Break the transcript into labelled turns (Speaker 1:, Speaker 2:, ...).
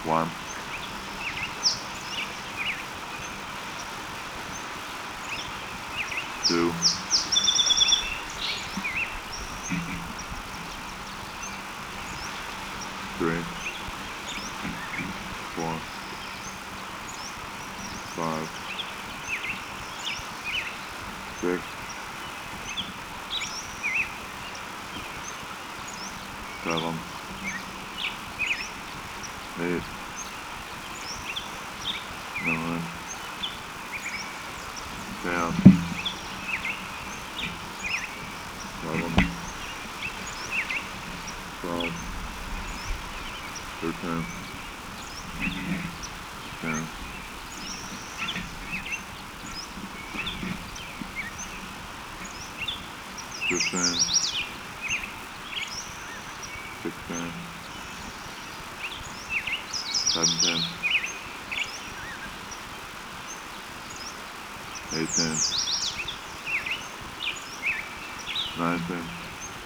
Speaker 1: 1, 2, 3, 4, 5, 6, 7, 8, 9, 10, 11, 12, 13, 10, 15, 16, 17, 18, 19,